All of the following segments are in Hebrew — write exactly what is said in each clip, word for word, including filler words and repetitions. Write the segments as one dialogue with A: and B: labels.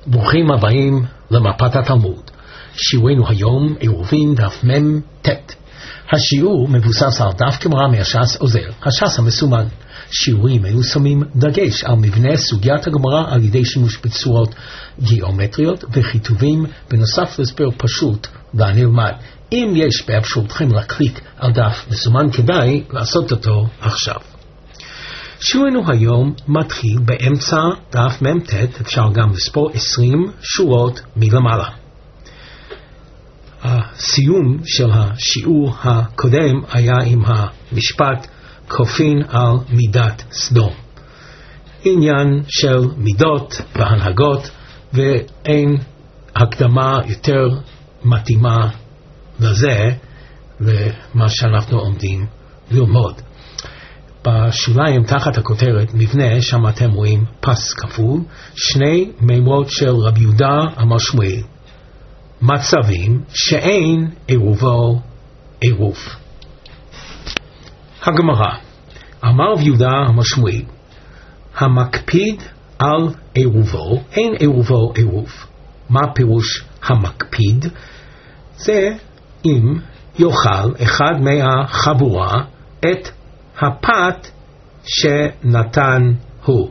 A: ברוכים הבאים למפת התלמוד. שיעורנו היום עירובין דף מם ט'. השיעור מבוסס על דף גמרא מהש"ס עוזר, הש"ס המסומן. שיעורים היו שמים דגש על מבנה סוגיית הגמרא על ידי שימוש בצורות גיאומטריות וכיתובים בנוסף להסבר פשוט והנלמד. אם יש באפשרותכם להקליק על דף מסומן, כדאי לעשות אותו עכשיו. שיעורנו היום מתחיל באמצע דף מם ט', אפשר גם לספור עשרים שורות מלמעלה. הסיום של השיעור הקודם היה עם המשפט כופין על מידת סדום. עניין של מידות והנהגות, ואין הקדמה יותר מתאימה לזה, למה שאנחנו עומדים ללמוד. בשוליים תחת הכותרת מבנה, שם אתם רואים פס כפול, שני מימרות של רבי יהודה אמר שמואל, מצבים שאין עירובו עירוב. הגמרא, אמר רבי יהודה אמר שמואל, המקפיד על עירובו, אין עירובו עירוב. מה פירוש המקפיד? זה אם יאכל אחד מהחבורה את הפת שנתן הוא.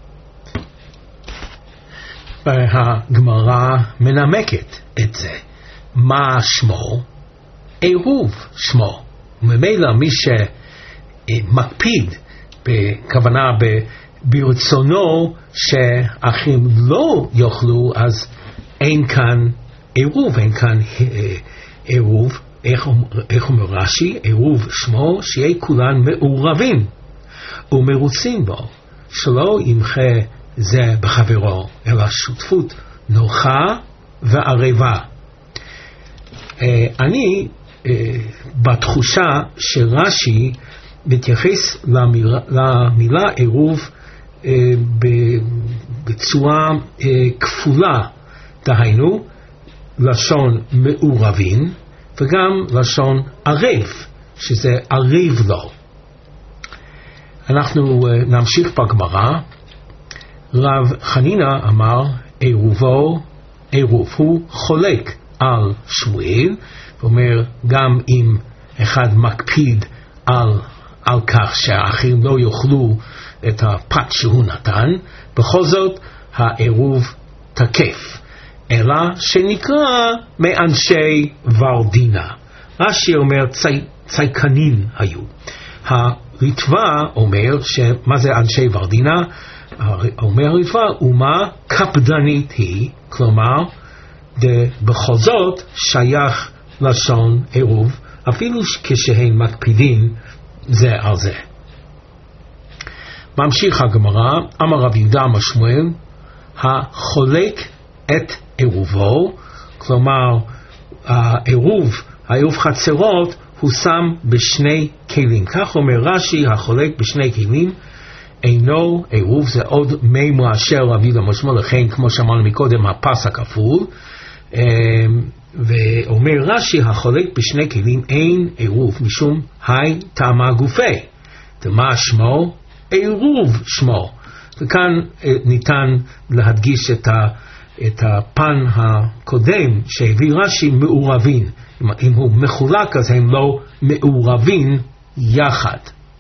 A: והגמרא מנמקת את זה. מה שמו? עירוב שמו. וממילא מי שמקפיד בכוונה ברצונו שאחים לא יאכלו, אז אין כאן עירוב, אין כאן עירוב. איך אומר רש"י? עירוב שמו שיהיה כולן מעורבים ומרוצים בו, שלא ימחה זה בחברו, אלא שותפות נוחה וערבה. אני בתחושה שרש"י מתייחס למילה, למילה עירוב בצורה כפולה, דהיינו לשון מעורבים וגם לשון ערב, שזה ערב לו. אנחנו נמשיך בגמרא. רב חנינא אמר עירובו עירוב. הוא חולק על שמואל, ואומר גם אם אחד מקפיד על, על כך שהאחרים לא יאכלו את הפת שהוא נתן, בכל זאת העירוב תקף, אלא שנקרא מאנשי ורדינה. רש"י אומר צי, צייקנין היו. הרטב"א אומר שמה זה אנשי ורדינה? אומר הרטב"א, אומה קפדנית היא, כלומר בכל זאת שייך לשון עירוב, אפילו כשהם מקפידים זה על זה. ממשיך הגמרא, אמר רבי יהודה אמר שמואל, החולק את עירובו, כלומר העירוב, העירוב חצרות, הוא שם בשני כלים. כך אומר רש"י, החולק בשני כלים, אינו עירוב, זה עוד מימרה של רבי יהודה אמר שמואל, לכן כמו שאמרנו מקודם, הפס הכפול, ואומר רש"י, החולק בשני כלים אין עירוב, משום היי טעמה גופי. ומה שמו? עירוב שמו. וכאן ניתן להדגיש את ה את הפן הקודם שהביא רש"י, מעורבים. אם הוא מחולק אז הם לא מעורבים יחד.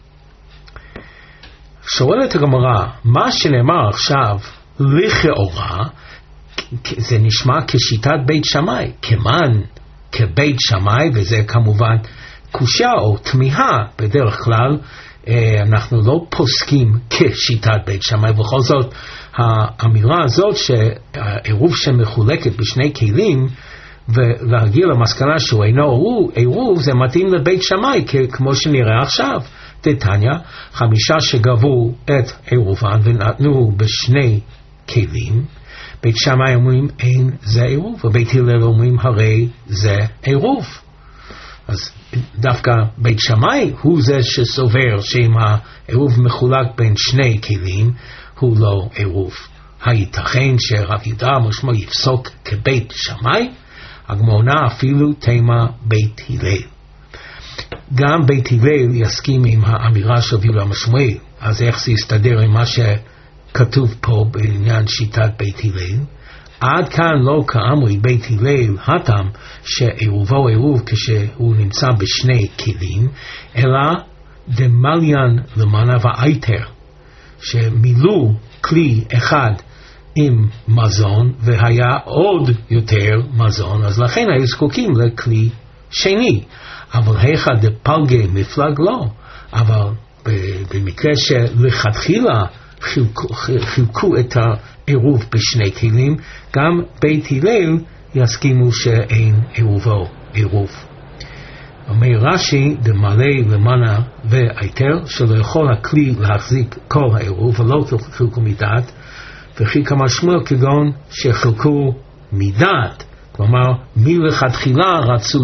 A: שואלת הגמרא, מה שנאמר עכשיו לכאורה, זה נשמע כשיטת בית שמאי, כמן כבית שמאי, וזה כמובן קושיה או תמיהה. בדרך כלל אנחנו לא פוסקים כשיטת בית שמאי, ובכל זאת האמירה הזאת שהעירוב שמחולקת בשני כלים ולהגיע למסקנה שהוא אינו עירוב, זה מתאים לבית שמאי, כמו שנראה עכשיו. דתניא, חמישה שגבו את עירובן ונתנו בשני כלים, בית שמאי אומרים אין זה עירוב, ובית הלל אומרים הרי זה עירוב. אז דווקא בית שמאי הוא זה שסובר שאם העירוב מחולק בין שני כלים הוא לא עירוב. הייתכן שרב יהודה אמר שמואל יפסוק כבית שמאי? הגמרא אפילו תימה בית הלל. גם בית הלל יסכים עם האמירה של רב יהודה אמר שמואל. אז איך זה יסתדר עם מה שכתוב פה בעניין שיטת בית הלל? עד כאן לא כאמרי בית הלל התם שעירובו עירוב כשהוא נמצא בשני כלים, אלא דמליין למענה ואייתר, שמילאו כלי אחד עם מזון והיה עוד יותר מזון, אז לכן היו זקוקים לכלי שני. אבל היכא דפלגי מפלג לא, אבל במקרה שלכתחילה חילקו, חילקו את העירוב בשני כלים, גם בית הלל יסכימו שאין עירובו עירוב. אומר רש"י דמלא למענה ואייתר, שלא יכול הכלי להחזיק כל העירוב ולא חילקו מדעת, וכי כמה שמואל כגון שחילקו מדעת, כלומר מלכתחילה רצו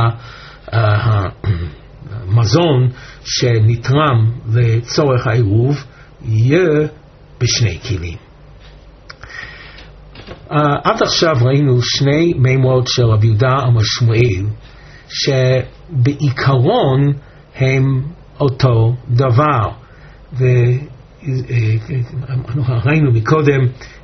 A: שהמזון שנתרם לצורך העירוב יהיה בשני כלים. עד עכשיו ראינו שני מימות של רבי יהודה אמר שמואל שבעיקרון הם אותו דבר, וראינו מקודם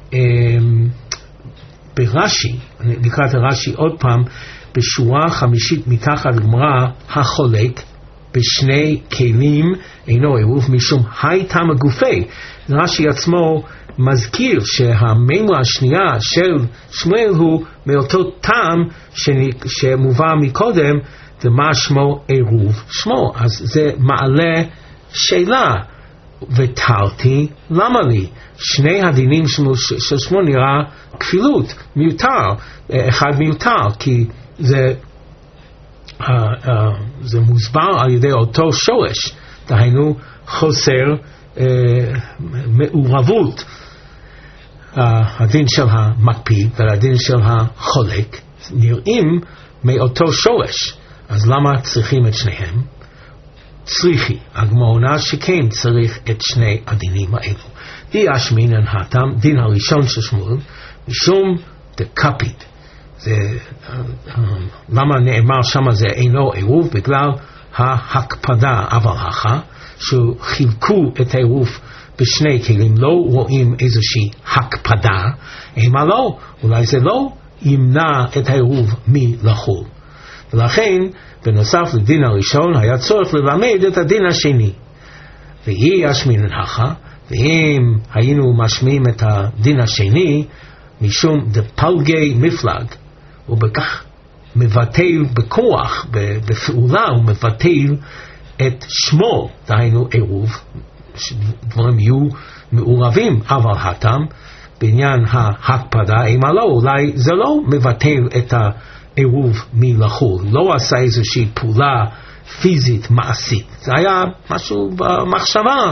A: ברש"י, נקרא את הרש"י עוד פעם, בשורה חמישית מתחת לגמרא, החולק בשני כלים אינו עירוב משום היי טעם הגופי. רש"י עצמו מזכיר שהמימרה השנייה של שמואל הוא מאותו טעם שמובא מקודם, ומה שמו עירוב שמו. אז זה מעלה שאלה, ותרתי למה לי? שני הדינים של שמו נראה כפילות, מיותר, אחד מיותר, כי זה Uh, uh, זה מוסבר על ידי אותו שורש, דהיינו חוסר uh, מעורבות. uh, הדין של המקפיד והדין של החולק נראים מאותו שורש, אז למה צריכים את שניהם? צריכי, הגמרא שכן צריך את שני הדינים האלו. די אשמינן התם, דין הראשון של שמואל, משום דקפיד. זה, למה נאמר שמה זה אינו עירוב? בגלל ההקפדה, אבל הכה שחילקו את העירוב בשני כלים, לא רואים איזושהי הקפדה, אימה לא, אולי זה לא ימנע את העירוב מלחול, ולכן בנוסף לדין הראשון היה צורך ללמד את הדין השני. ויהי אשמינן הכה, ואם היינו משמיעים את הדין השני משום דפלגי מפלג, ובכך מבטל בכוח, בפעולה הוא מבטל את שמו, דהיינו עירוב, שדברים יהיו מעורבים, אבל התם בעניין ההקפדה, אימה לא, אולי זה לא מבטל את העירוב מלחול, לא עשה איזושהי פעולה פיזית מעשית, זה היה משהו במחשבה.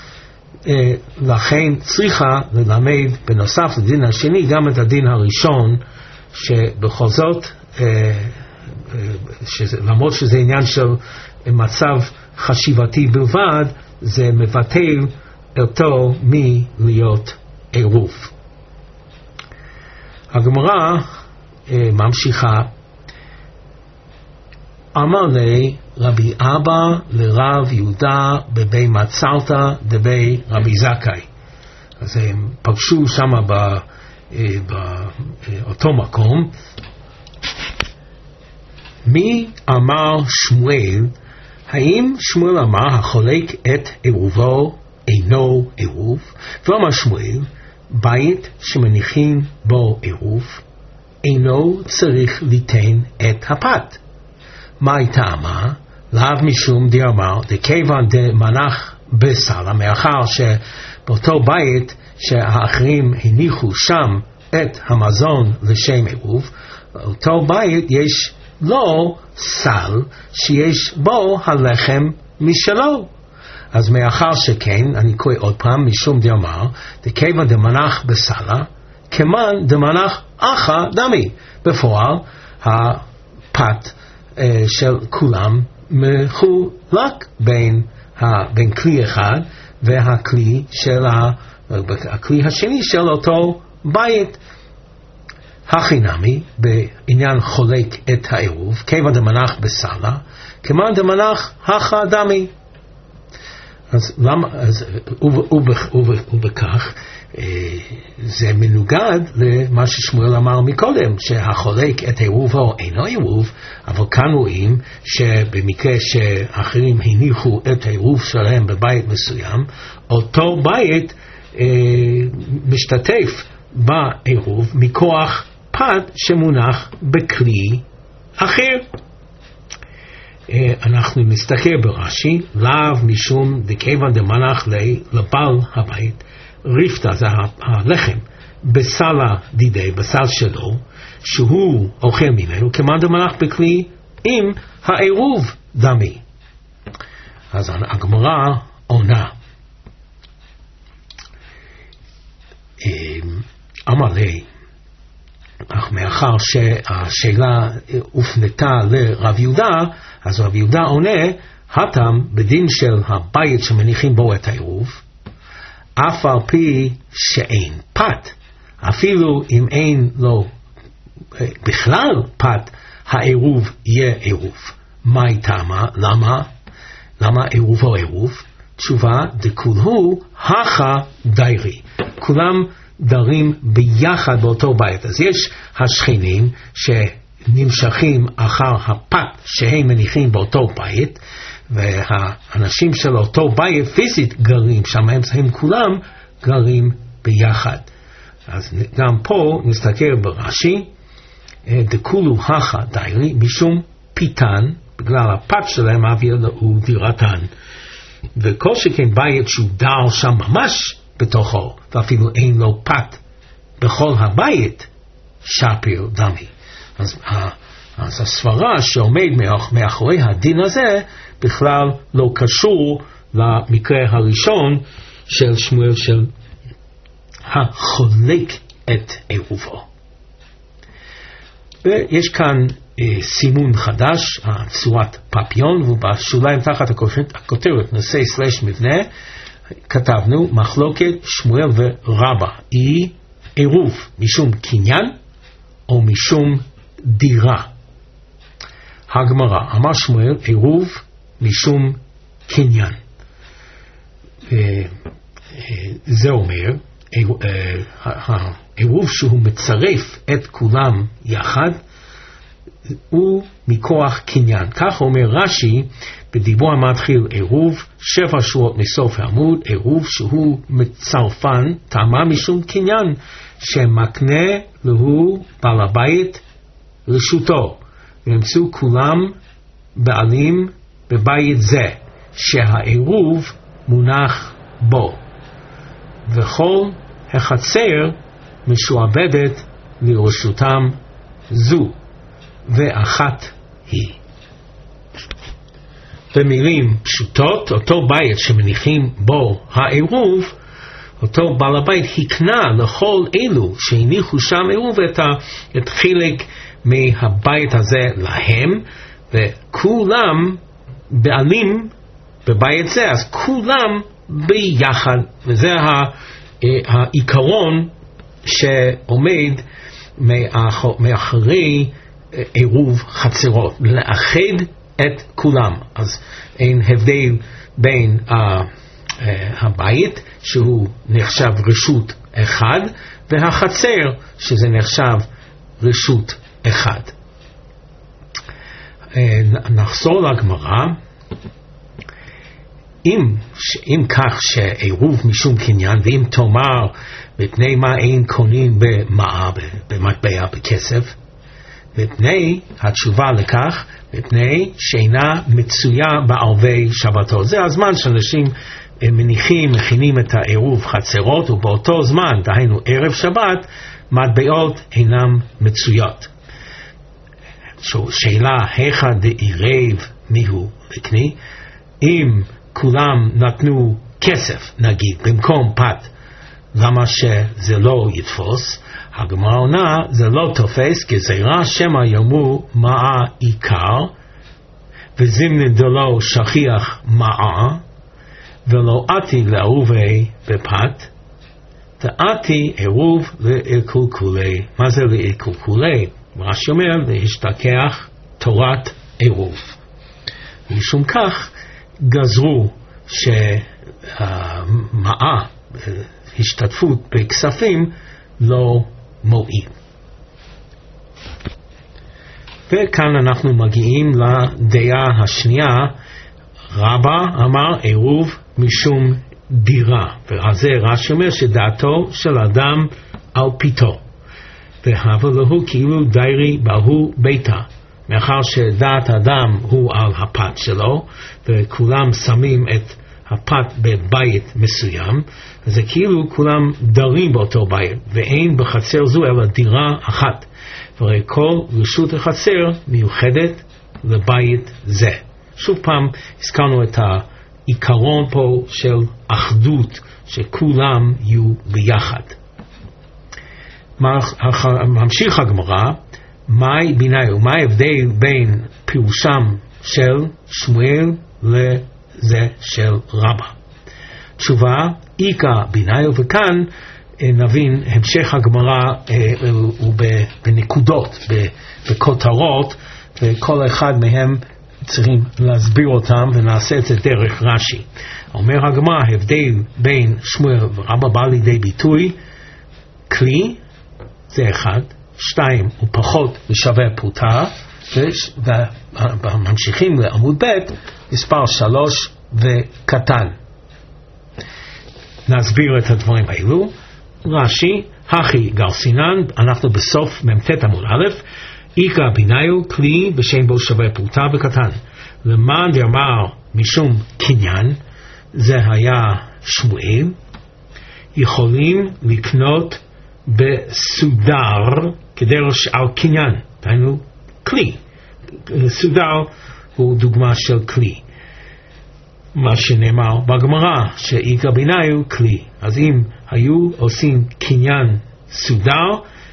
A: לכן צריכה ללמד בנוסף לדין השני גם את הדין הראשון, שבכל זאת שזה, למרות שזה עניין של מצב חשיבתי בלבד, זה מבטל אותו מלהיות עירוב. הגמרא ממשיכה, אמר לי רבי אבא לרב יהודה בבי מצלתא דבי רבי זכאי. אז הם פגשו שם ב, באותו מקום. מי אמר שמואל? האם שמואל אמר החולק את עירובו אינו עירוב? ואמר שמואל, בית שמניחים בו עירוב אינו צריך ליתן את הפת. מה הייתה אמר? לאו משום דאמר דכיוון דמנח בסלע, מאחר שבאותו בית שהאחרים הניחו שם את המזון לשם עירוב, באותו בית יש לו סל שיש בו הלחם משלו. אז מאחר שכן, אני קורא עוד פעם, משום דאמר דכיוון דמנח בסלע כמן דמנח אחא דמי. בפועל הפת של כולם מחולק בין, בין כלי אחד והכלי של ה, הכלי השני של אותו בית. הכי בעניין חולק את העירוב, כיוון דמנח בסלע כמן דמנח אחא דמי. אז למה, אז ובכך זה מנוגד למה ששמואל אמר מקודם, שהחולק את עירובו אינו עירוב, אבל כאן רואים שבמקרה שאחרים הניחו את העירוב שלהם בבית מסוים, אותו בית אה, משתתף בעירוב מכוח פת שמונח בכלי אחר. אה, אנחנו נסתכל ברש"י, לאו משום דכיוון דמנח לי לבעל הבית, ריפתא זה הלחם, בסלה דידי, בסל שלו, שהוא אוכל ממנו, כמאן דמנח בכלי עם העירוב דמי. אז הגמרא עונה, אמר לי, אך מאחר שהשאלה הופנתה לרב יהודה, אז רב יהודה עונה, הטם בדין של הבית שמניחים בו את העירוב, אף על פי שאין פת, אפילו אם אין לו בכלל פת, העירוב יהיה עירוב. מה איתמה? למה? למה עירוב או עירוב? תשובה, דכולהו הכה דיירי. כולם דרים ביחד באותו בית. אז יש השכנים שנמשכים אחר הפת שהם מניחים באותו בית, והאנשים של אותו בית פיזית גרים שם, הם, הם כולם גרים ביחד. אז גם פה נסתכל ברש"י, דכולו הכה דיירי, משום פיתן, בגלל הפת שלהם אוויר הוא דירתן. וכל שכן בית שהוא דר שם ממש בתוכו, ואפילו אין לו פת בכל הבית, שפיר דמי. אז, אז הסברה שעומד מאחורי הדין הזה, בכלל לא קשור למקרה הראשון של שמואל של החולק את עירובו. ויש כאן אה, סימון חדש, צורת פפיון, ובשוליים תחת הכותרת נושא סלש מבנה, כתבנו מחלוקת שמואל ורבא, היא עירוב משום קניין או משום דירה. הגמרא, אמר שמואל עירוב משום קניין. זה אומר, העירוב שהוא מצרף את כולם יחד, הוא מכוח קניין. כך אומר רש"י, בדיבור המתחיל עירוב, שבע שורות מסוף העמוד, עירוב שהוא מצרפן, טעמה משום קניין, שמקנה לו בעל הבית רשותו. וימצאו כולם בעלים בבית זה, שהעירוב מונח בו. וכל החצר משועבדת לרשותם זו, ואחת היא. במילים פשוטות, אותו בית שמניחים בו העירוב, אותו בעל הבית הקנה לכל אלו שהניחו שם עירוב את, את חלק מהבית הזה להם, וכולם בעלים בבית זה, אז כולם ביחד, וזה העיקרון שעומד מאחורי עירוב חצרות, לאחד את כולם. אז אין הבדל בין uh, uh, הבית שהוא נחשב רשות אחד, והחצר שזה נחשב רשות אחד. Uh, נחזור לגמרא. אם, אם כך שעירוב משום קניין, ואם תאמר מפני מה אין קונים במעה, במטבע, בכסף, מפני התשובה לכך, מפני שאינה מצויה בערבי שבתות. זה הזמן שאנשים מניחים, מכינים את העירוב חצרות, ובאותו זמן, דהיינו ערב שבת, מטבעות אינם מצויות. שאלה, היכא דעירב מיהו לקני? אם כולם נתנו כסף, נגיד, במקום פת, למה שזה לא יתפוס? הגמרא עונה, זה לא תופס, גזירה שמא יאמרו מעה עיקר, וזימנין דלא שכיח מעה, ולא עתי לערובי בפת, דעתי עירוב לעיקולקולי. מה זה לעיקולקולי? רש"י אומר, להשתכח תורת עירוב. משום כך גזרו שמעה השתתפות בכספים לא מועיל. וכאן אנחנו מגיעים לדעה השנייה. רבא אמר עירוב משום דירה, ועל זה רש"י אומר שדעתו של אדם על פיתו, והווה לו כאילו דיירי בהו ביתה, מאחר שדעת אדם הוא על הפת שלו וכולם שמים את הפת בבית מסוים, זה כאילו כולם דרים באותו בית, ואין בחצר זו אלא דירה אחת, והרי כל רשות החצר מיוחדת לבית זה. שוב פעם הזכרנו את העיקרון פה של אחדות, שכולם יהיו ביחד. ממשיך הגמרא, מהי ביניו, מה ההבדל בין פירושם של שמואל לזה של רבא? תשובה, איכא ביניו, וכאן נבין המשך הגמרא הוא בנקודות, בכותרות, וכל אחד מהם צריכים להסביר אותם, ונעשה את זה דרך רש"י. אומר הגמרא, הבדל בין שמואל ורבא בא לידי ביטוי, כלי זה אחד, שתיים הוא פחות ושווה פרוטה, וממשיכים לעמוד ב' מספר שלוש וקטן. נסביר את הדברים האלו. רש"י, הכי גרסינן, אנחנו בסוף מ"ט עמוד א', איכא ביניו, כלי בשם בו שווה פרוטה וקטן. למען דאמר משום קניין, זה היה שמואל, יכולים לקנות בסודר כדרך על קניין, דהיינו כלי. סודר הוא דוגמה של כלי. מה שנאמר בגמרא, שאיכא ביניו כלי. אז אם היו עושים קניין סודר,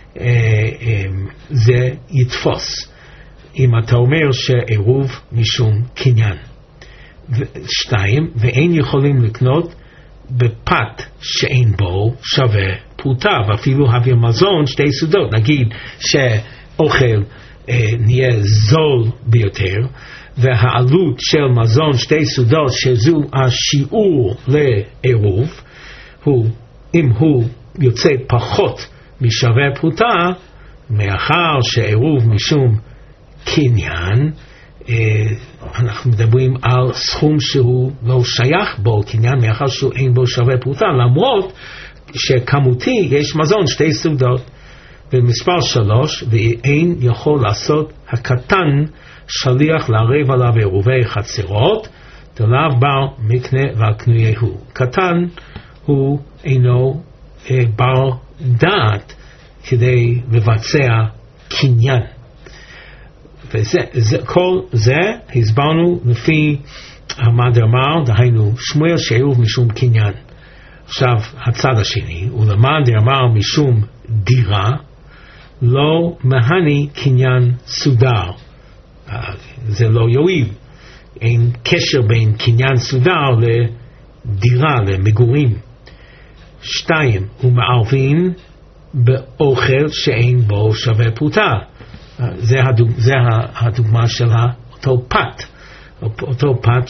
A: זה יתפוס. אם אתה אומר שעירוב משום קניין. שתיים, ואין יכולים לקנות בפת שאין בו שווה פרוטה, ואפילו הביא מזון שתי סודות. נגיד שאוכל אה, נהיה זול ביותר, והעלות של מזון שתי סודות שזו השיעור לעירוב, הוא, אם הוא יוצא פחות משווה פרוטה, מאחר שעירוב משום קניין, אה, אנחנו מדברים על סכום שהוא לא שייך בו קניין, מאחר שהוא אין בו שווה פרוטה, למרות שכמותי יש מזון שתי סודות. במספר שלוש, ואין יכול לעשות הקטן שליח לערב עליו עירובי חצרות, דלאו בר מקנה והקנויהו. קטן הוא אינו אה, בר דעת כדי לבצע קניין. וזה, זה, כל זה הסברנו לפי המאמר, דהיינו שמואל שעירוב משום קניין. עכשיו הצד השני, ולמען דאמר משום דירה, לא מהני קניין סודר. זה לא יועיל. אין קשר בין קניין סודר לדירה, למגורים. שתיים, הוא מערבין באוכל שאין בו שווה פרוטה. זה, הדוג, זה הדוגמה של אותו פת. אותו פת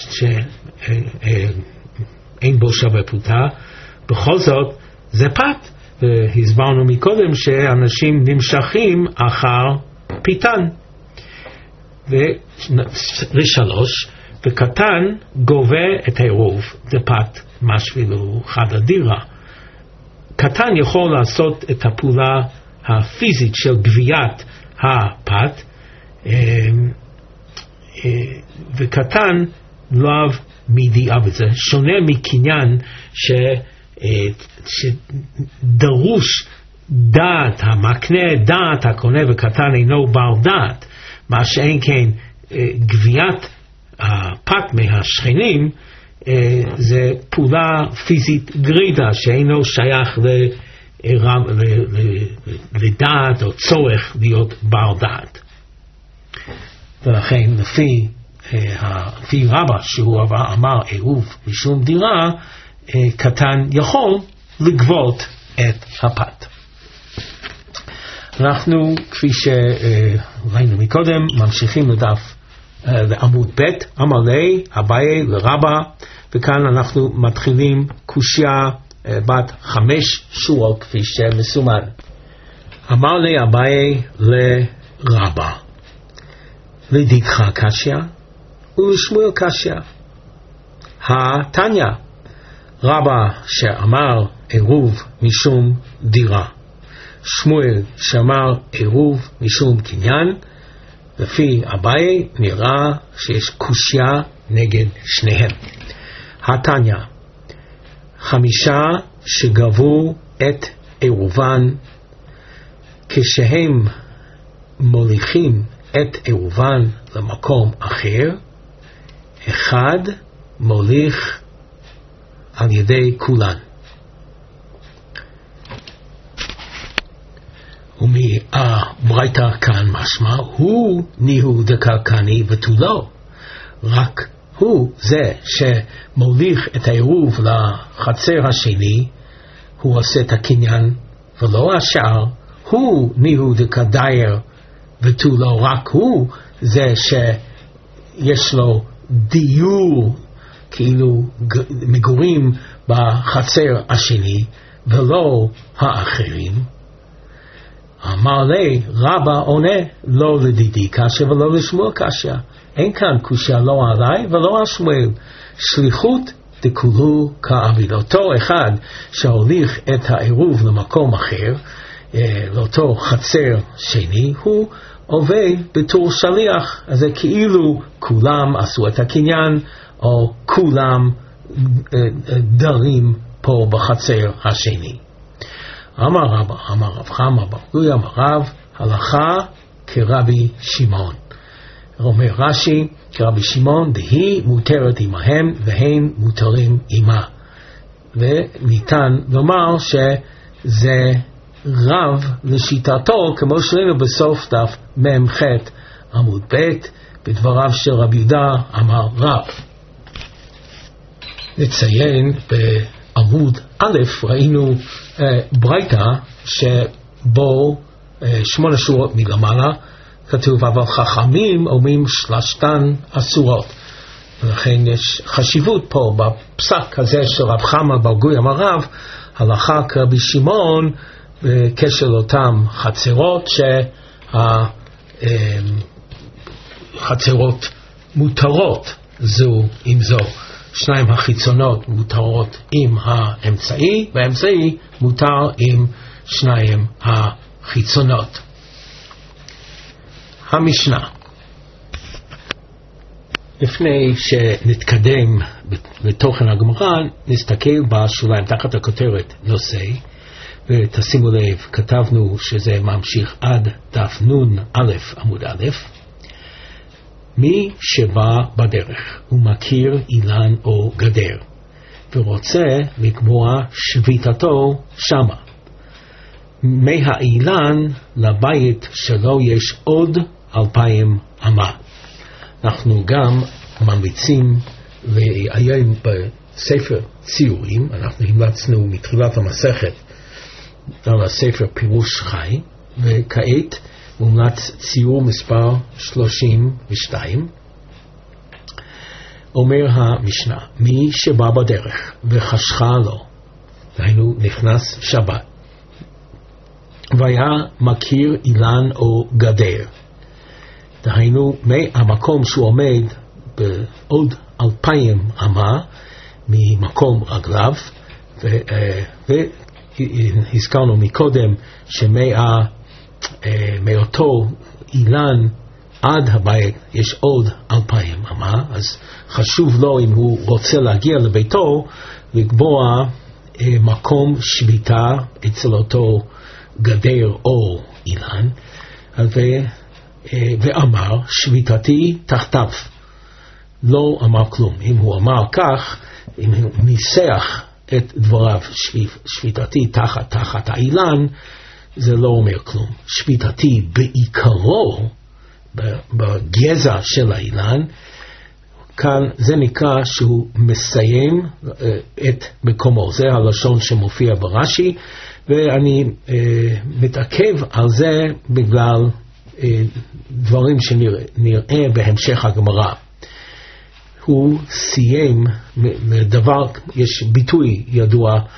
A: שאין בו שווה פרוטה. בכל זאת, זה פת. והסברנו מקודם שאנשים נמשכים אחר פיתן. ושלוש, וקטן גובה את העירוב, זה פת משבילו חד הדירה. קטן יכול לעשות את הפעולה הפיזית של גביית הפת, וקטן לאו מידיעה, וזה שונה מקניין ש... שדרוש דעת המקנה, דעת הקונה, וקטן אינו בר דעת. מה שאין כן גביית הפת מהשכנים, זה פעולה פיזית גרידה שאינו שייך לדעת או צורך להיות בר דעת. ולכן לפי לפי רבא שהוא אמר עירוב משום דירה, קטן יכול לגבות את הפת. אנחנו, כפי שראינו מקודם, ממשיכים לדף לעמוד ב', אמר לי אביי לרבא, וכאן אנחנו מתחילים קושיה בת חמש שורות כפי שמסומן. אמר לי אביי לרבא, לדידך קשיא ולשמואל קשיא. התניא, רבא שאמר עירוב משום דירה, שמואל שאמר עירוב משום קניין, לפי אביי נראה שיש קושיה נגד שניהם. התניא, חמישה שגבו את עירובן, כשהם מוליכים את עירובן למקום אחר, אחד מוליך על ידי כולן. ומהברייתא כאן משמע, הוא ניהו דקרקני ותו לא. רק הוא זה שמוליך את העירוב לחצר השני, הוא עושה את הקניין, ולא השאר. הוא ניהו דקדייר ותו לא, רק הוא זה שיש לו דיור, כאילו מגורים בחצר השני, ולא האחרים. אמר לי רבא עונה, לא לדידי קשיא ולא לשמואל קשיא. אין כאן קושיה לא עליי ולא על שמואל. שליחות דכולו כעביד. אותו אחד שהוליך את העירוב למקום אחר, לאותו חצר שני, הוא עובד בתור שליח. אז זה כאילו כולם עשו את הקניין, או כולם דרים פה בחצר השני. אמר רבא, אמר רב חמא בר גויה, אמר רב, הלכה כרבי שמעון. אומר רש"י, כרבי שמעון, דהי מותרת עמהם והם מותרים עמה. וניתן לומר שזה רב לשיטתו, כמו שראינו בסוף דף ממ"ח עמוד ב', בדבריו של רבי יהודה אמר רב. נציין בעמוד א', ראינו uh, ברייתא שבו uh, שמונה שורות מלמעלה כתוב, אבל חכמים אומרים שלושתן אסורות. ולכן יש חשיבות פה בפסק הזה של רב חמא בר גויה אמר רב, הלכה כרבי שמעון בקשר לאותם חצרות, שהחצרות מותרות זו עם זו. שניים החיצונות מותרות עם האמצעי, והאמצעי מותר עם שניים החיצונות. המשנה. לפני שנתקדם לתוכן הגמרא, נסתכל בשוליים תחת הכותרת נושא, ותשימו לב, כתבנו שזה ממשיך עד דף נון א' עמוד א'. מי שבא בדרך ומכיר אילן או גדר ורוצה לקבוע שביתתו שמה, מהאילן לבית שלו יש עוד אלפיים אמה. אנחנו גם ממליצים, והיום בספר ציורים, אנחנו המלצנו מתחילת המסכת על הספר פירוש חי, וכעת מומלץ ציור מספר שלושים ושתיים. אומר המשנה, מי שבא בדרך וחשכה לו, דהיינו נכנס שבת, והיה מכיר אילן או גדר, דהיינו מהמקום שהוא עומד בעוד אלפיים אמה ממקום רגליו, והזכרנו מקודם שמה מאותו אילן עד הבית יש עוד אלפיים אמה, אז חשוב לו אם הוא רוצה להגיע לביתו לקבוע מקום שביתה אצל אותו גדר או אילן, ואמר שביתתי תחתיו. לא אמר כלום. אם הוא אמר כך, אם הוא ניסח את דבריו שביתתי תחת תחת האילן, זה לא אומר כלום. שביתתי בעיקרו, בגזע של האילן, כאן זה נקרא שהוא מסיים את מקומו. זה הלשון שמופיע ברש"י, ואני אה, מתעכב על זה בגלל אה, דברים שנראה בהמשך הגמרא. הוא סיים מדבר, יש ביטוי ידוע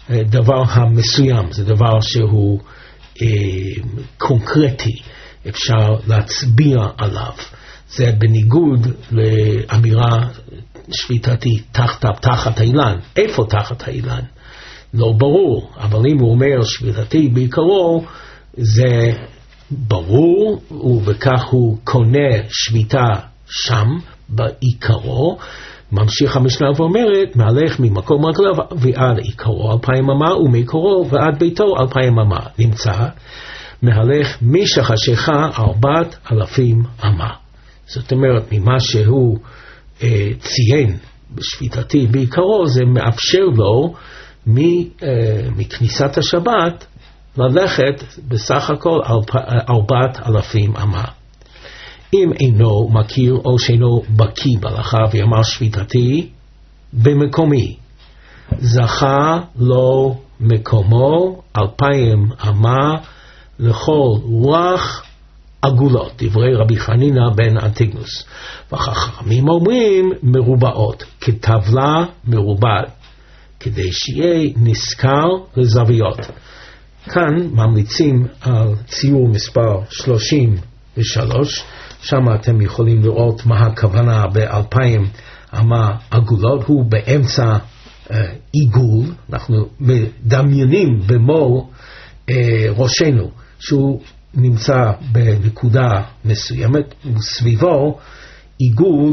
A: דבר המסוים, זה דבר שהוא אה, קונקרטי, אפשר להצביע עליו. זה בניגוד לאמירה שביתתי תחת, תחת האילן. איפה תחת האילן? לא ברור, אבל אם הוא אומר שביתתי בעיקרו, זה ברור, ובכך הוא קונה שביתה שם בעיקרו. ממשיך המשנה ואומרת, מהלך ממקום רגליו ועד עיקרו אלפיים אמה, ומעיקרו ועד ביתו אלפיים אמה. נמצא, מהלך משחשיכה ארבעת אלפים אמה. זאת אומרת, ממה שהוא אה, ציין בשביתתי בעיקרו, זה מאפשר לו מ, אה, מכניסת השבת ללכת בסך הכל ארבעת אלפים אמה. אם אינו מכיר או שאינו בקיא בהלכה ויאמר שביתתי במקומי, זכה לו מקומו אלפיים אמה לכל רוח עגולות, דברי רבי חנינא בן אנטיגנוס. והחכמים אומרים מרובעות, כטבלה מרובעת, כדי שיהיה נזכר לזוויות. כאן ממליצים על ציור מספר שלושים ושלוש, שם אתם יכולים לראות מה הכוונה באלפיים אמה עגולות. הוא באמצע אה, עיגול, אנחנו מדמיינים במו אה, ראשנו שהוא נמצא בנקודה מסוימת, וסביבו עיגול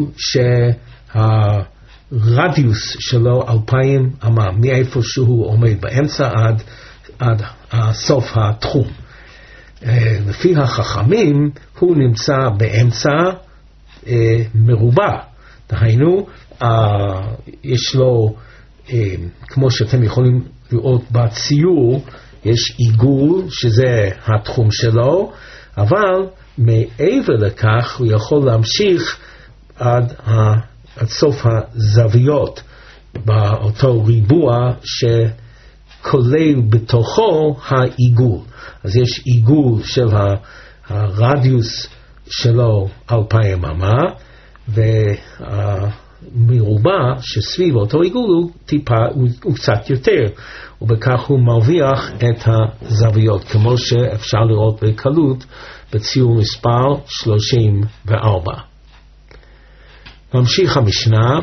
A: שהרדיוס שלו אלפיים אמה, מאיפה שהוא עומד באמצע עד, עד סוף התחום. לפי החכמים הוא נמצא באמצע אה, מרובע, דהיינו אה, יש לו, אה, כמו שאתם יכולים לראות בציור, יש עיגול שזה התחום שלו, אבל מעבר לכך הוא יכול להמשיך עד, ה, עד סוף הזוויות באותו ריבוע שכולל בתוכו העיגול. אז יש עיגול של הרדיוס שלו אלפיים אמה, והמרובע שסביב אותו עיגול הוא טיפה, הוא, הוא קצת יותר, ובכך הוא מרוויח את הזוויות, כמו שאפשר לראות בקלות בציור מספר שלושים וארבע. ממשיך המשנה,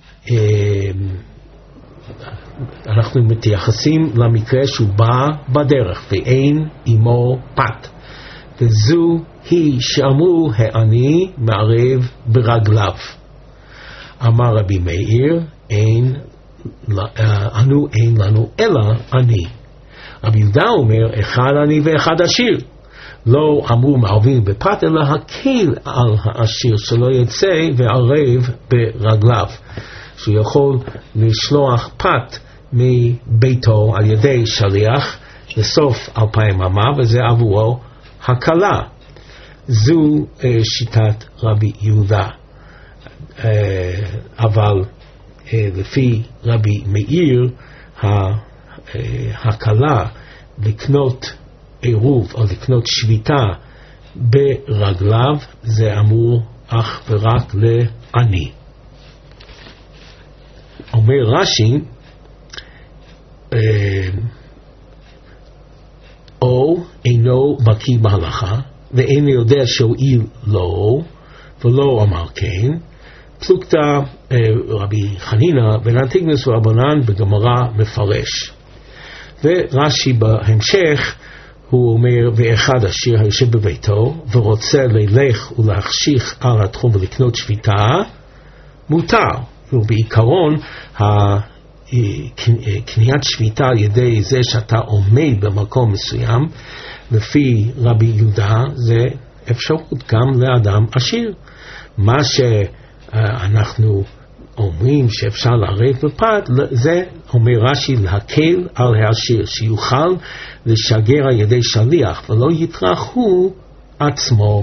A: אנחנו מתייחסים למקרה שהוא בא בדרך ואין עמו פת, וזו היא שאמרו העני מערב ברגליו. אמר רבי מאיר, אין אנו אין לנו אלא עני. רבי יהודה אומר, אחד עני ואחד עשיר. לא אמרו מערבים בפת, אלא הקל על העשיר שלא יצא וערב ברגליו, שהוא יכול לשלוח פת מביתו על ידי שליח לסוף אלפיים אמה, וזה עבורו הקלה. זו אה, שיטת רבי יהודה. אה, אבל אה, לפי רבי מאיר, הקלה לקנות עירוב או לקנות שביתה ברגליו, זה אמור אך ורק לעני. אומר רש"י, או אינו בקיא בהלכה ואינו יודע שהועיל לו ולא אמר כן, פלוגתא רבי חנינא בן אנטיגנוס ורבנן בגמרא מפרש. ורש"י בהמשך הוא אומר, ואחד עשיר היושב בביתו ורוצה ללך ולהחשיך על התחום ולקנות שביתה, מותר. ובעיקרון קניית שביתה על ידי זה שאתה עומד במקום מסוים, לפי רבי יהודה זה אפשרות גם לאדם עשיר. מה שאנחנו אומרים שאפשר לערב בפת, זה אומר רש"י להקל על העשיר, שיוכל לשגר על ידי שליח ולא יטרח הוא עצמו.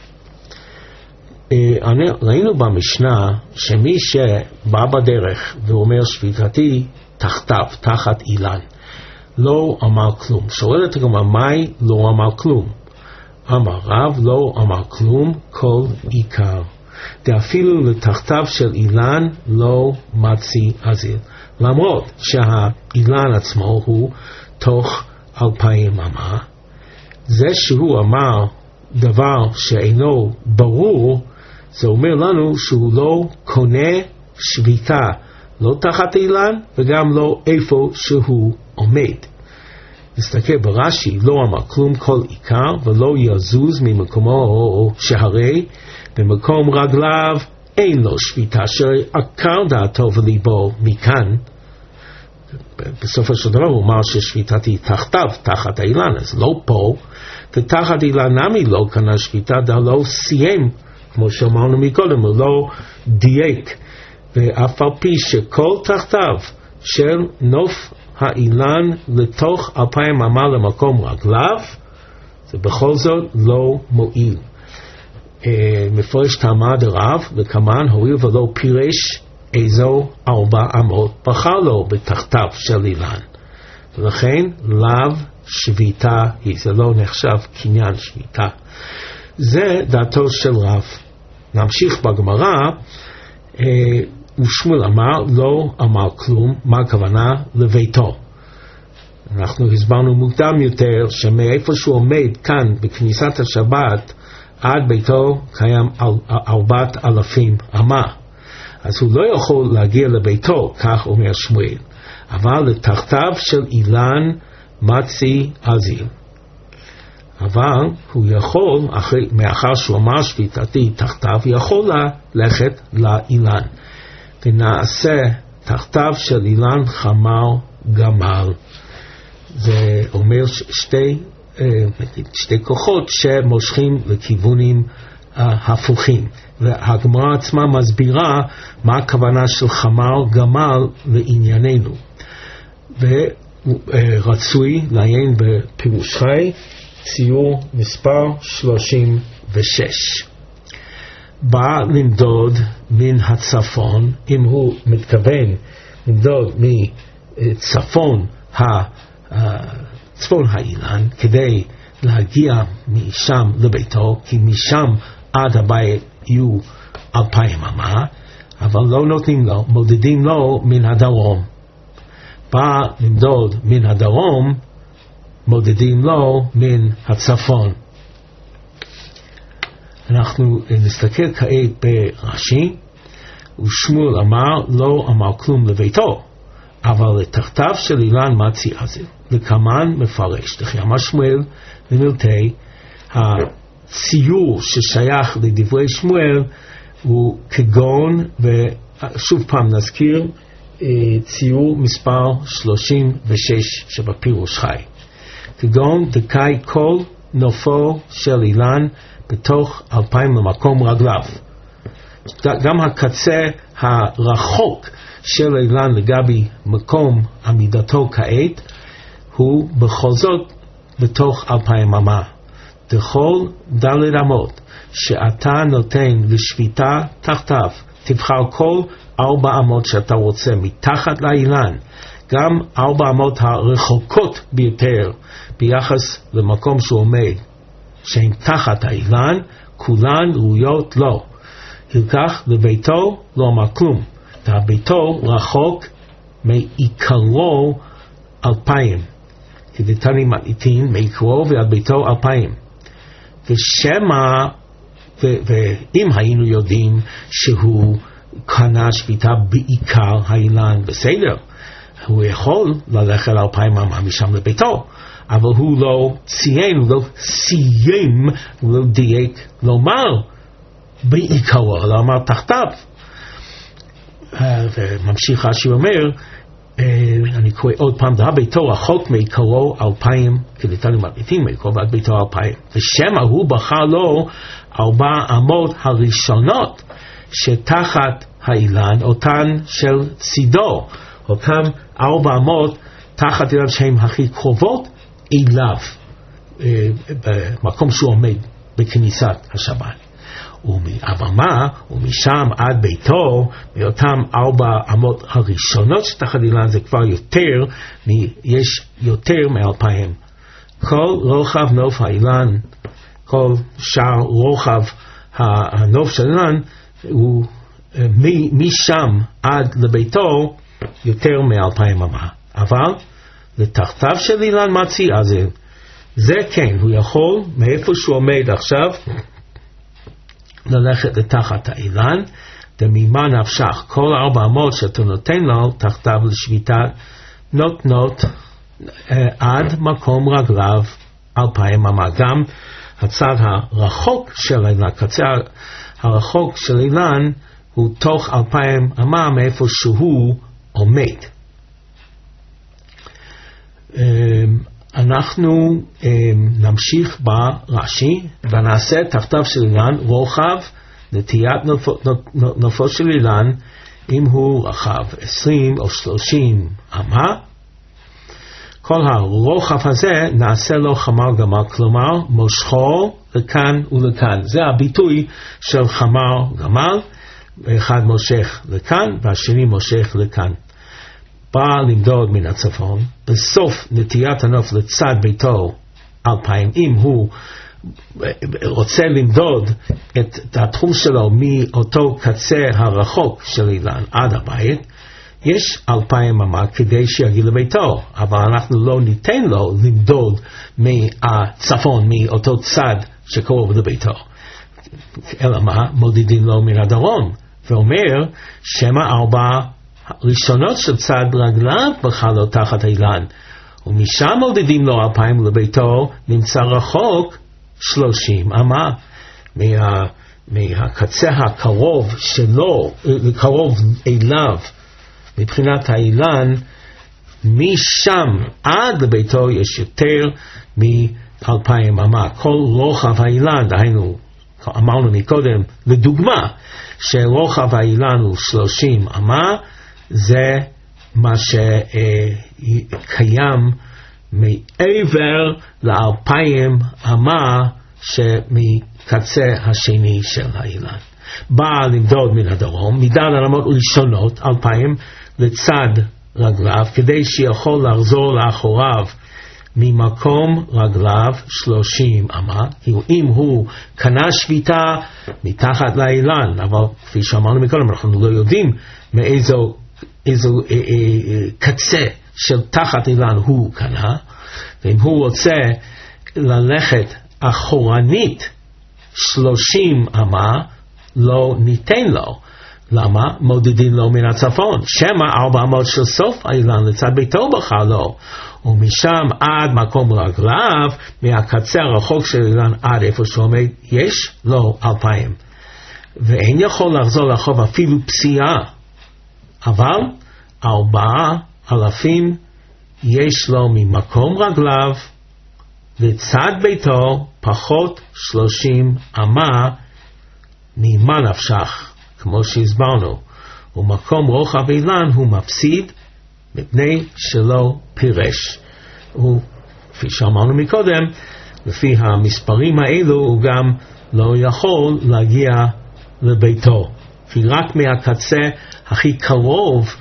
A: ראינו במשנה שמי שבא בדרך ואומר שביתתי תחתיו, תחת אילן, לא אמר כלום. שואלת הגמרא, מהי לא אמר כלום? אמר רב, לא אמר כלום כל עיקר. דאפילו לתחתיו של אילן לא מצי אזיל. למרות שהאילן עצמו הוא תוך אלפיים אמה, זה שהוא אמר דבר שאינו ברור, זה אומר לנו שהוא לא קונה שביתה, לא תחת אילן וגם לא איפה שהוא עומד. נסתכל ברש"י, לא אמר כלום כל עיקר ולא יזוז ממקומו, שהרי במקום רגליו אין לו שביתה, שעקר דעתו וליבו מכאן. בסופו של דבר הוא אמר ששביתת היא תחתיו, תחת האילן, אז לא פה, ותחת אילן נמי לא קנה שביתה, דה לא סיים, כמו שאמרנו מקודם, הוא לא דייק, ואף על פי שכל תחתיו של נוף האילן לתוך אלפיים אמה למקום רגליו, זה בכל זאת לא מועיל. מפרש טעמה דרב וכמן, הואיל ולא פירש איזו ארבע אמות בחר לו בתחתיו של אילן, ולכן לאו שביתה היא, זה לא נחשב קניין שביתה. זה דעתו של רב. נמשיך בגמרא. ושמואל אמר לא אמר כלום. מה הכוונה? לביתו. אנחנו הסברנו מוקדם יותר שמאיפה שהוא עומד כאן בכניסת השבת עד ביתו קיים ארבעת אלפים אמה, אז הוא לא יכול להגיע לביתו, כך אומר שמואל, אבל לתחתיו של אילן מצי אזיל. אבל הוא יכול, אחרי, מאחר שהוא אמר שביתתי תחתיו, יכול ללכת לאילן, ונעשה תחתיו של אילן חמר גמל. זה אומר שתי, שתי כוחות שמושכים לכיוונים הפוכים, והגמרא עצמה מסבירה מה הכוונה של חמר גמל לענייננו, ורצוי לעיין בפירוש חי ציור מספר שלושים ושש. בא למדוד מן הצפון, אם הוא מתכוון למדוד מצפון צפון האילן, כדי להגיע משם לביתו, כי משם עד הבית יהיו אלפיים אמה, אבל לא נותנים לו, מודדים לו מן הדרום. בא למדוד מן הדרום, מודדים לו מן הצפון. אנחנו נסתכל כעת ברש"י, ושמואל אמר לא אמר כלום לביתו, אבל לתחתיו של אילן מצי אזיל. וכמן מפרש, דכי אמר שמואל למילתי, הציור ששייך לדברי שמואל הוא כגון, ושוב פעם נזכיר, ציור מספר שלושים ושש שבפירוש חי. כגון דקאי כל נופו של אילן בתוך אלפיים למקום רגליו. גם הקצה הרחוק של אילן לגבי מקום עמידתו כעת, הוא בכל זאת בתוך אלפיים אמה. דכל דלת אמות שאתה נותן לשביתה תחתיו, תבחר כל ארבע אמות שאתה רוצה מתחת לאילן, גם ארבע אמות הרחוקות ביותר ביחס למקום שהוא עומד, שהן תחת האילן, כולן ראויות לו. הלקח לביתו לא אמר כלום, והביתו רחוק מעיקרו אלפיים, כדתני מתניתין מעיקרו ועד ביתו אלפיים. ושמה, ואם היינו יודעים שהוא קנה שביתה בעיקר האילן, בסדר, הוא יכול ללכת אלפיים אמה משם לביתו, אבל הוא לא ציין, הוא לא סיים, הוא לא דייק לומר בעיקרו, לא אמר תחתיו. וממשיך רש"י אומר, אני קורא עוד פעם, דה ביתו רחוק מעיקרו אלפיים, כדתני מתניתין מעיקרו ועד ביתו אלפיים. ושמה הוא בחר לו ארבע אמות הראשונות שתחת האילן, אותן של צידו, אותן ארבע אמות תחת אילן שהן הכי קרובות אליו, במקום שהוא עומד בכניסת השבת. אבל מה? ומשם עד ביתו, מאותם ארבע אמות הראשונות שתחת אילן, זה כבר יותר, יש יותר מאלפיים. כל רוחב נוף האילן, כל שאר רוחב הנוף של אילן, הוא משם עד לביתו יותר מאלפיים אמה, אבל לתחתיו של אילן מצי עזל. זה כן, הוא יכול מאיפה שהוא עומד עכשיו ללכת לתחת האילן, דמימה נפשך, כל ארבע אמות שאתה נותן לו תחתיו לשביתה נותנות עד מקום רגליו אלפיים אמה. גם הצד הרחוק של אילן, קצה הרחוק של אילן הוא תוך אלפיים אמה מאיפה שהוא עומד. אנחנו נמשיך ברש"י ונעשה תחתיו של אילן רוחב נטיית נופו של אילן, אם הוא רחב עשרים או שלושים אמה, כל הרוחב הזה נעשה לו חמר גמל, כלומר מושכו לכאן ולכאן. זה הביטוי של חמר גמל, אחד מושך לכאן והשני מושך לכאן. בא למדוד מן הצפון, בסוף נטיית הנוף לצד ביתו אלפיים, אם הוא רוצה למדוד את, את התחום שלו מאותו קצה הרחוק של אילן עד הבית, יש אלפיים אמה כדי שיגיע לביתו, אבל אנחנו לא ניתן לו למדוד מהצפון, מאותו צד שקרוב לביתו, אלא מה? מודדים לו מן הדרום, ואומר שמה ארבע ראשונות של צד רגליו בחלו תחת אילן, ומשם מודדים לו אלפיים לביתו, נמצא רחוק שלושים אמה מה, מהקצה הקרוב שלו, קרוב אליו מבחינת האילן, משם עד לביתו יש יותר מאלפיים אמה. כל רוחב האילן, דהיינו אמרנו מקודם לדוגמה שרוחב האילן הוא שלושים אמה, זה מה שקיים מעבר לאלפיים אמה שמקצה השני של האילן. בא למדוד מן הדרום, מידד על אמות ראשונות אלפיים לצד רגליו, כדי שיכול לחזור לאחוריו ממקום רגליו שלושים אמה, כי אם הוא קנה שביתה מתחת לאילן, אבל כפי שאמרנו מקודם, אנחנו לא יודעים מאיזו איזו אה, אה, קצה של תחת אילן הוא קנה, ואם הוא רוצה ללכת אחורנית שלושים אמה, לא ניתן לו. למה? מודדים לו מן הצפון. שמה ארבע אמות של סוף האילן לצד ביתו בחלו, ומשם עד מקום רגליו, מהקצה הרחוק של אילן עד איפה שעומד, יש לו אלפיים. ואין יכול לחזור לחוב אפילו פסיעה, אבל ארבעה אלפים יש לו ממקום רגליו לצד ביתו פחות שלושים אמה. ממה נפשך, כמו שהסברנו, ומקום רוחב אילן הוא מפסיד מפני שלא פירש. וכפי שאמרנו מקודם, לפי המספרים האלו הוא גם לא יכול להגיע לביתו, כי רק מהקצה הכי קרוב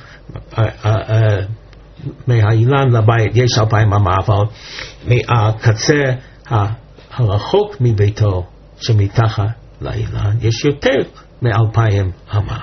A: מהאילן לבית יש אלפיים אמה, אבל מהקצה הרחוק מביתו שמתחת לאילן יש יותר מאלפיים אמה.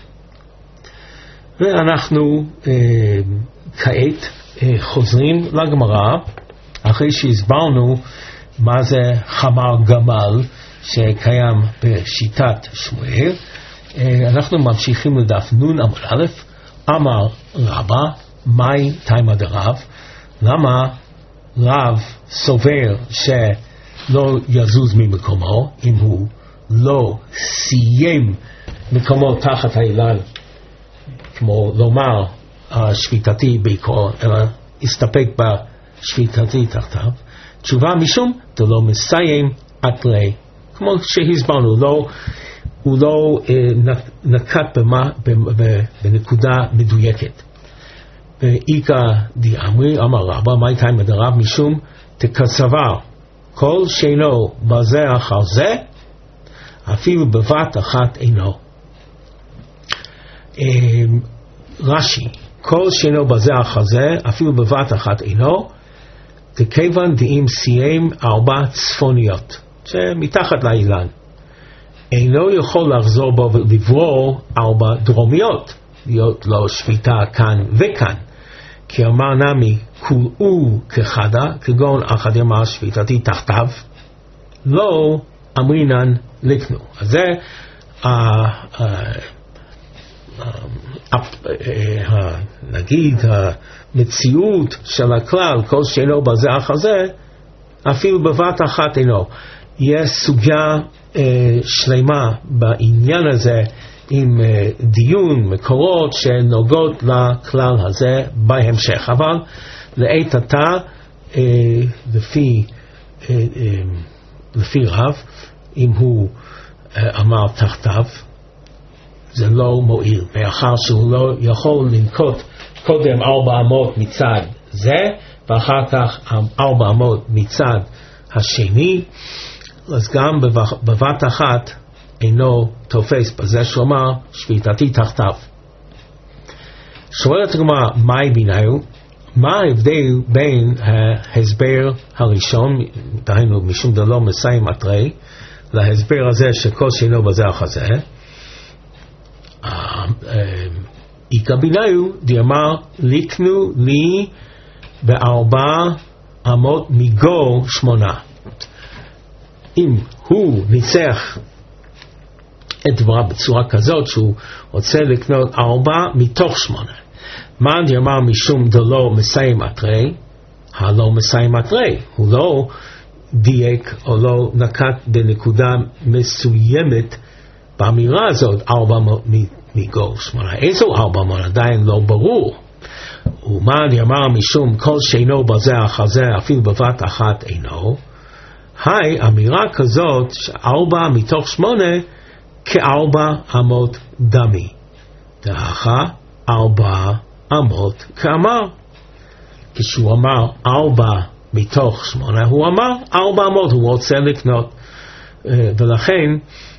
A: ואנחנו אה, כעת אה, חוזרים לגמרא, אחרי שהסברנו מה זה חמר גמל שקיים בשיטת שמואל. אה, אנחנו ממשיכים לדף נון עמוד א'. אמר רבא, מאי תימא דרב? למה רב סובר שלא יזוז ממקומו אם הוא לא סיים מקומו תחת האילן, כמו לומר השביתתי בעיקרו, אלא הסתפק בשביתתי תחתיו? תשובה, משום דלא מסיים עד לי, כמו שהסברנו, לא, הוא לא אה, נקט במה, בנקודה מדויקת. ואיכא דאמרי, אמר רבא, מאי תימא דרב? משום תקצבה כל שאינו בזה אחר זה, אפילו בבת אחת אינו. רש"י, כל שאינו בזה אחר זה, אפילו בבת אחת אינו, דכיוון דאם סיים ארבע צפוניות, שמתחת לאילן, אינו יכול לחזור בו ולברור ארבע דרומיות, להיות לו שפיטה כאן וכאן. כי אמר נמי, כולאו כחדה, כגון אחד אמר שפיטתי תחתיו, לא אמרינן לקנו. אז זה נגיד המציאות של הכלל, כל שאינו בזה אחר זה, אפילו בבת אחת אינו. יש סוגיה שלמה בעניין הזה, עם דיון, מקורות שנוגעות לכלל הזה בהמשך. אבל לעת עתה, לפי, לפי רב, אם הוא אמר תחתיו, זה לא מועיל, מאחר שהוא לא יכול לנקוט קודם ארבע אמות מצד זה, ואחר כך ארבע אמות מצד השני, אז גם בבת אחת אינו תופס בזה שהוא אמר שפיטתי תחתיו. שואלת הגמרא, מהי ביניהו? מה ההבדל בין ההסבר הראשון, דהיינו משום דלא מסיים מטרי, להסבר הזה שכל שאינו בזה אחר זה? איכא ביניהו דאמר לקנו לי בארבע אמות מגו שמונה. אם הוא ניסח את דברה בצורה כזאת שהוא רוצה לקנות ארבע מתוך שמונה, מה דאמר משום דלא מסיים מטרי? הלא מסיים מטרי, הוא לא דייק או לא נקט בנקודה מסוימת באמירה הזאת ארבע מגו שמונה. איזו ארבע מונה? עדיין לא ברור. ומה דאמר משום כל שאינו בזה אחר זה אפילו בבת אחת אינו? היי, אמירה כזאת שארבע מתוך שמונה כארבע אמות דמי. דאחה ארבע אמות כאמר. כשהוא אמר ארבע מתוך שמונה, הוא אמר ארבע אמות, הוא רוצה לקנות. ולכן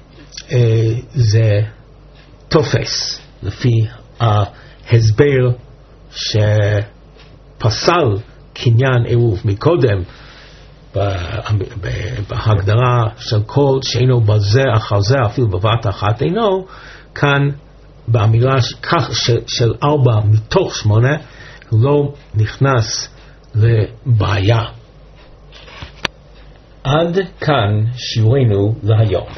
A: זה תופס לפי ההסבר שפסל קניין עירוב מקודם, בהגדרה של כל שאינו בזה אחר זה אפילו בבת אחת אינו, כאן באמירה כך של ארבע מתוך שמונה הוא לא נכנס לבעיה. עד כאן שיעורנו להיום.